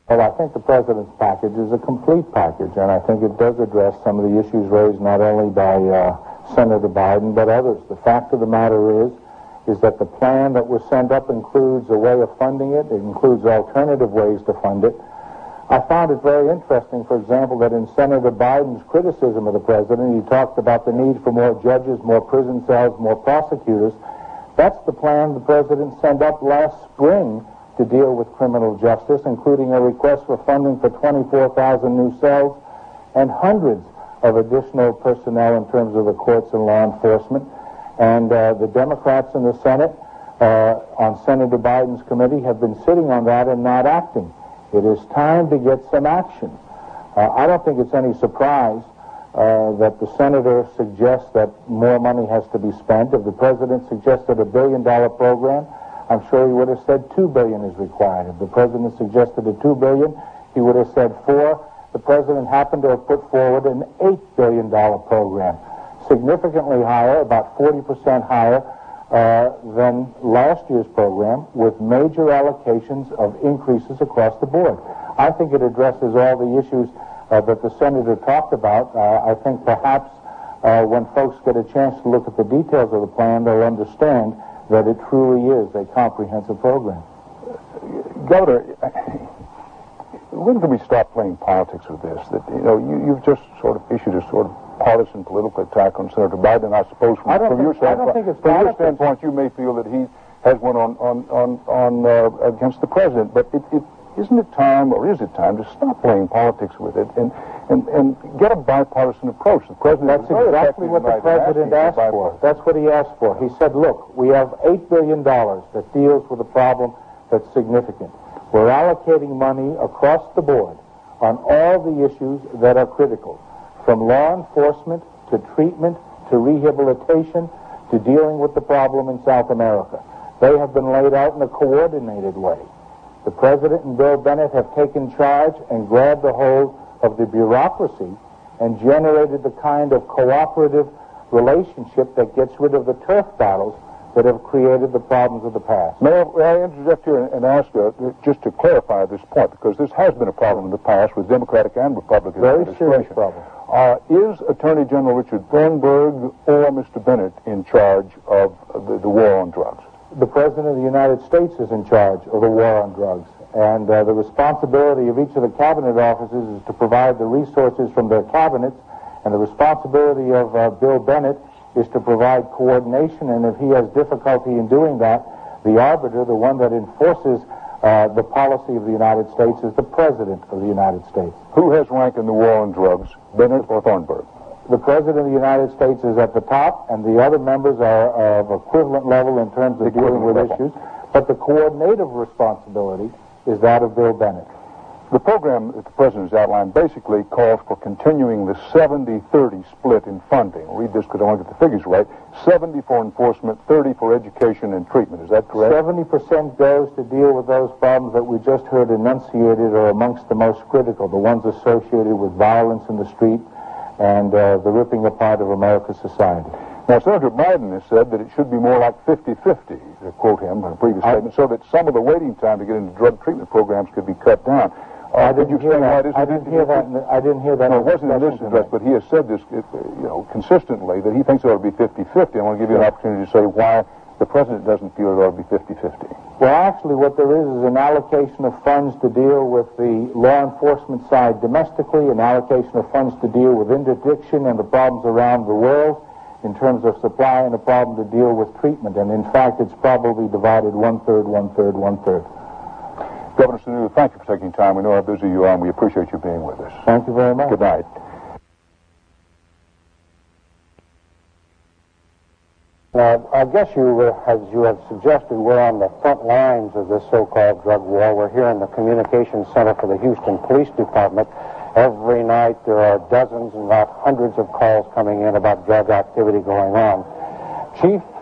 Well, I think the President's package is a complete package, and I think it does address some of the issues raised not only by Senator Biden, but others. The fact of the matter is that the plan that was sent up includes a way of funding it. It includes alternative ways to fund it. I found it very interesting, for example, that in Senator Biden's criticism of the President, he talked about the need for more judges, more prison cells, more prosecutors. That's the plan the President sent up last spring to deal with criminal justice, including a request for funding for 24,000 new cells and hundreds of additional personnel in terms of the courts and law enforcement. And the Democrats in the Senate on Senator Biden's committee have been sitting on that and not acting. It is time to get some action. I don't think it's any surprise that the senator suggests that more money has to be spent. If the President suggested a $1 billion program, I'm sure he would have said $2 billion is required. If the President suggested a $2 billion, he would have said $4 billion. The President happened to have put forward an $8 billion program, significantly higher, about 40% higher than last year's program, with major allocations of increases across the board. I think it addresses all the issues that the Senator talked about. I think perhaps when folks get a chance to look at the details of the plan, they'll understand that it truly is a comprehensive program. Governor, when can we stop playing politics with this? That you've just sort of issued a sort of partisan political attack on Senator Biden. I suppose from your standpoint, you may feel that he has one on against the president. But isn't it time, or is it time, to stop playing politics with it and get a bipartisan approach? The president. That's exactly what the president asked for. That's what he asked for. He said, "Look, we have $8 billion that deals with a problem that's significant. We're allocating money across the board on all the issues that are critical, from law enforcement to treatment to rehabilitation to dealing with the problem in South America. They have been laid out in a coordinated way. The President and Bill Bennett have taken charge and grabbed a hold of the bureaucracy and generated the kind of cooperative relationship that gets rid of the turf battles that have created the problems of the past." May I interject here and ask just to clarify this point, because this has been a problem in the past with Democratic and Republican administration. Very serious problem. Is Attorney General Richard Thornburgh or Mr. Bennett in charge of the war on drugs? The President of the United States is in charge of the war on drugs, and the responsibility of each of the cabinet offices is to provide the resources from their cabinets, and the responsibility of Bill Bennett is to provide coordination, and if he has difficulty in doing that, the arbiter, the one that enforces the policy of the United States, is the President of the United States. Who has rank in the war on drugs, Bennett or Thornburgh? The President of the United States is at the top, and the other members are of equivalent level in terms of dealing with issues, but the coordinative responsibility is that of Bill Bennett. The program that the President has outlined basically calls for continuing the 70-30 split in funding. I'll read this because I want to get the figures right. 70 for enforcement, 30 for education and treatment. Is that correct? 70% goes to deal with those problems that we just heard enunciated are amongst the most critical, the ones associated with violence in the street and the ripping apart of America's society. Now, Senator Biden has said that it should be more like 50-50, to quote him in a previous statement, so that some of the waiting time to get into drug treatment programs could be cut down. I didn't hear that. I didn't hear that. No, it wasn't in this address, but he has said this, consistently, that he thinks it ought to be 50-50. I want to give you an opportunity to say why the President doesn't feel it ought to be 50-50. Well, actually, what there is an allocation of funds to deal with the law enforcement side domestically, an allocation of funds to deal with interdiction and the problems around the world in terms of supply, and a problem to deal with treatment. And in fact, it's probably divided 1/3, 1/3, 1/3. Governor Sununu, thank you for taking time. We know how busy you are, and we appreciate you being with us. Thank you very much. Good night. Now, I guess as you have suggested, we're on the front lines of this so-called drug war. We're here in the Communications Center for the Houston Police Department. Every night there are dozens and not hundreds of calls coming in about drug activity going on. Chief